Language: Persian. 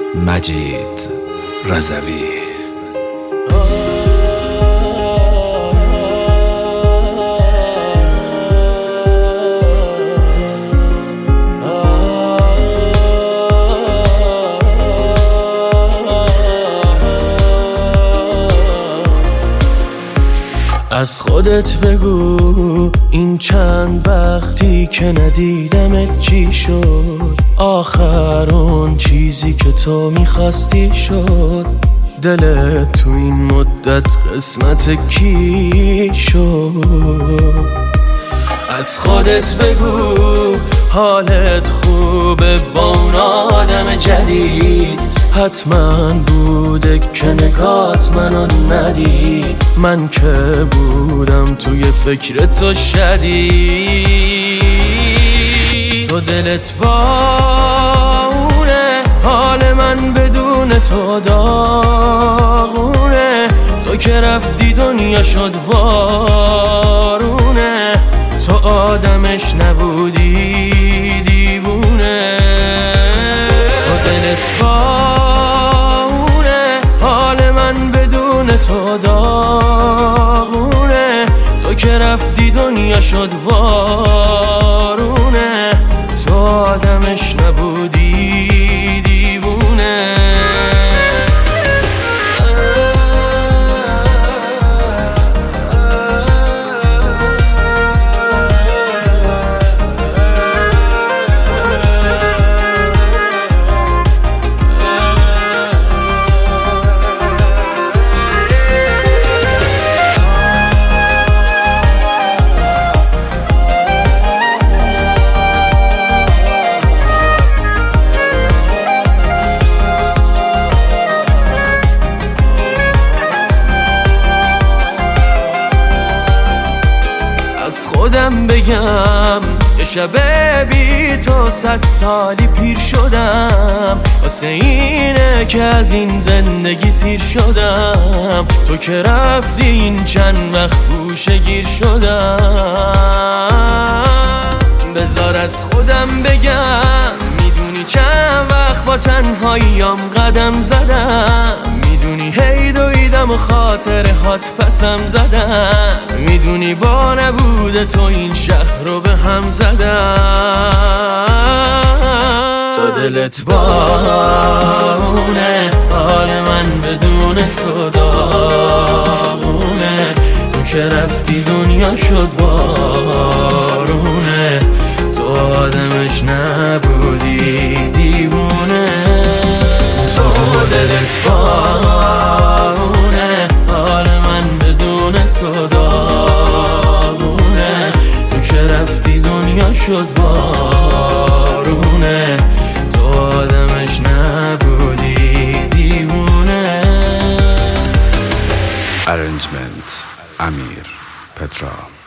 مجید رضوی. از خودت بگو این چند وقتی که ندیدمت چی شد؟ آخر اون چیزی که تو میخواستی شد؟ دلت تو این مدت قسمت کی شد؟ از خودت بگو حالت خوبه با اون آدم جدید؟ حتما بوده که نگات منو ندید. من که بودم توی فکر تو شدید. تو دلت با اونه، حال من بدون تو داغونه. تو که رفتی دنیا شد وارونه. تو آدمش نبودی دیوونه. تو دلت با تو داغونه. تو که رفتی دنیا شد وارونه. تو آدمش نبودی دیوونه. از خودم بگم یه شب بی تو 100 سالی پیر شدم. واسه اینه که از این زندگی سیر شدم. تو که رفتی این چند وقت گوشه گیر شدم. بذار از خودم بگم میدونی چند وقت با تنهاییام قدم زدم. میدونی هی دویدم و خاطرهات پسم زدم. میدونی با نبود تو این شهر رو به هم زدم. تو دلت بارونه، حال من بدون تو داغونه. تو که رفتی دنیا شد بارونه. تو آدمش نبودی دیوونه. تو دلت بارونه، حال من بدون تو داغونه. تو که رفتی دنیا شد بارونه. تو آدمش نبودی دیوونه. Arrangement امیر پترا.